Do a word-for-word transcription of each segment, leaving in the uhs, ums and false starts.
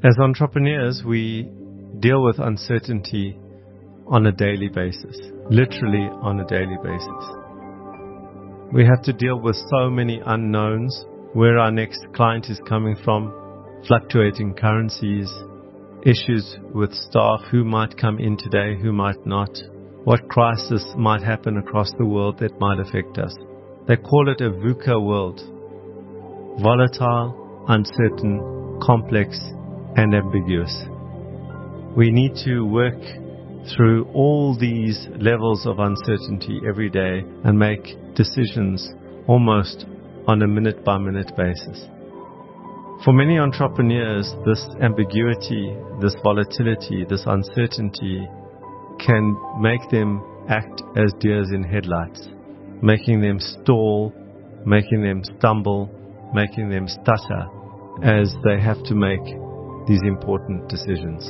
As entrepreneurs, we deal with uncertainty on a daily basis, literally on a daily basis. We have to deal with so many unknowns, where our next client is coming from, fluctuating currencies, issues with staff, who might come in today, who might not, what crisis might happen across the world that might affect us. They call it a VUCA world: volatile, uncertain, complex, and ambiguous. We need to work through all these levels of uncertainty every day and make decisions almost on a minute-by-minute basis. For many entrepreneurs, this ambiguity, this volatility, this uncertainty can make them act as deers in headlights, making them stall, making them stumble, making them stutter as they have to make these important decisions.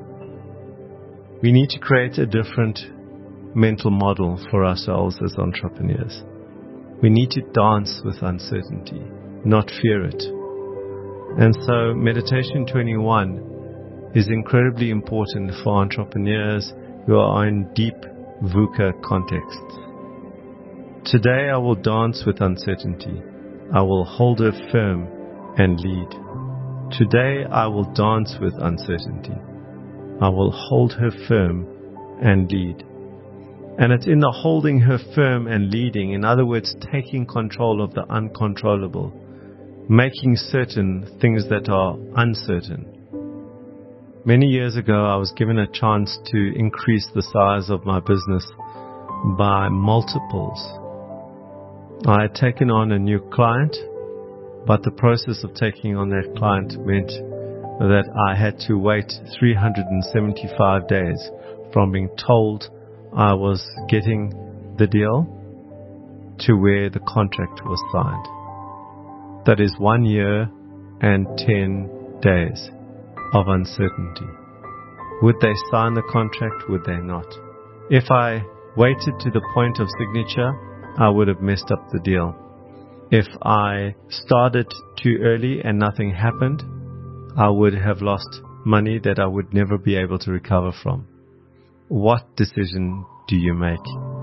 We need to create a different mental model for ourselves as entrepreneurs. We need to dance with uncertainty, not fear it. And so Meditation twenty-one is incredibly important for entrepreneurs who are in deep VUCA contexts. Today I will dance with uncertainty. I will hold her firm and lead. Today I will dance with uncertainty. I will hold her firm and lead. And it's in the holding her firm and leading, in other words, taking control of the uncontrollable, making certain things that are uncertain. Many years ago, I was given a chance to increase the size of my business by multiples. I had taken on a new client, but the process of taking on that client meant that I had to wait three hundred seventy-five days from being told I was getting the deal to where the contract was signed. That is one year and ten days of uncertainty. Would they sign the contract? Would they not? If I waited to the point of signature, I would have messed up the deal. If I started too early and nothing happened, I would have lost money that I would never be able to recover from. What decision do you make?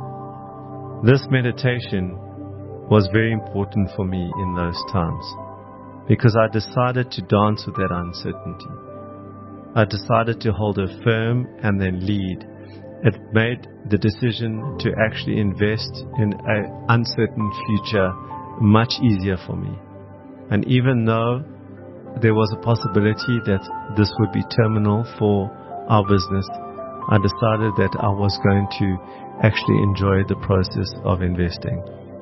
This meditation was very important for me in those times because I decided to dance with that uncertainty. I decided to hold her firm and then lead. It made the decision to actually invest in an uncertain future much easier for me. And even though there was a possibility that this would be terminal for our business, I decided that I was going to actually enjoy the process of investing.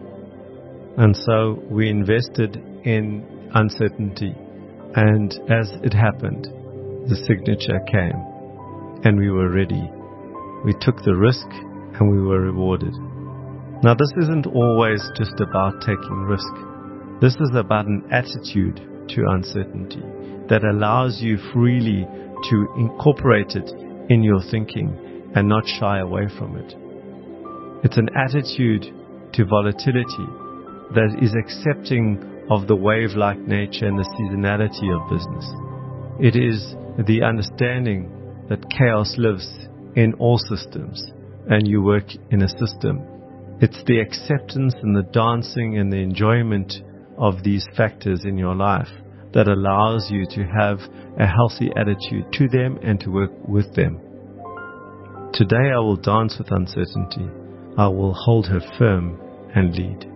And so we invested in uncertainty, and as it happened, the signature came and we were ready. We took the risk and we were rewarded. Now, this isn't always just about taking risk. This is about an attitude to uncertainty that allows you freely to incorporate it in your thinking and not shy away from it. It's an attitude to volatility that is accepting of the wave-like nature and the seasonality of business. It is the understanding that chaos lives in all systems and you work in a system. It's the acceptance and the dancing and the enjoyment of these factors in your life that allows you to have a healthy attitude to them and to work with them. Today I will dance with uncertainty. I will hold her firm and lead.